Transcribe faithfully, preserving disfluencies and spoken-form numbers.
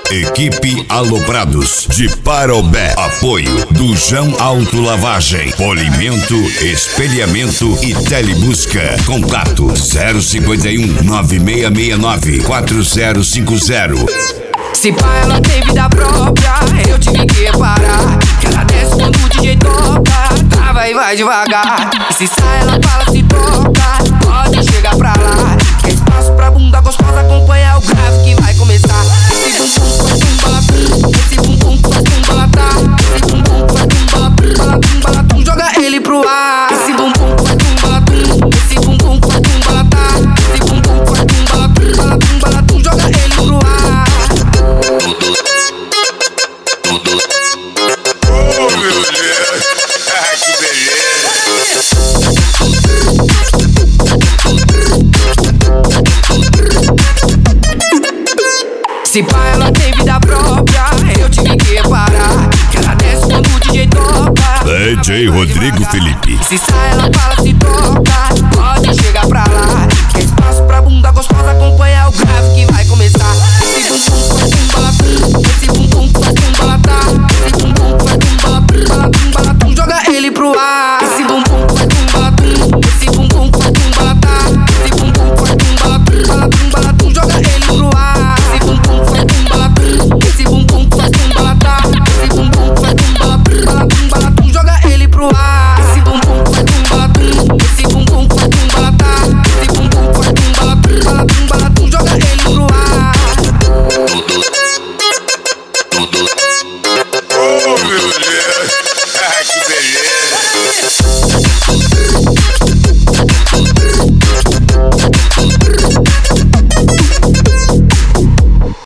Equipe Aloprados de Parobé. Apoio Dujão Autolavagem, Polimento, Espelhamento e Telebusca. Contato zero cinquenta e um, nove seis seis nove, quatro zero cinco zero. Se pá, ela tem vida própria, eu tive que reparar que ela desce quando o D J toca, trava e vai devagar. E se sai, ela fala, se toca, pode chegar pra lá. Quer espaço pra bunda gostosa, acompanha o grave que vai começar. Esse bumbum faz tumba latum, esse bumbum faz tumba latá, esse bumbum faz tumba latum, tumba latum, joga ele pro ar. Esse bumbum faz tumba latum, esse bumbum faz tumba latá, esse bumbum faz tumba latum, tumba latum, joga ele pro ar. Oh, meu Deus! Ah, que beleza! Se pá, ela tem vida própria, eu tive que reparar que ela desce quando o D J toca. D J Rodrigo Felipe. Se sai, ela fala, se toca, pode chegar pra lá. Quer espaço pra bunda gostosa, acompanha o grave que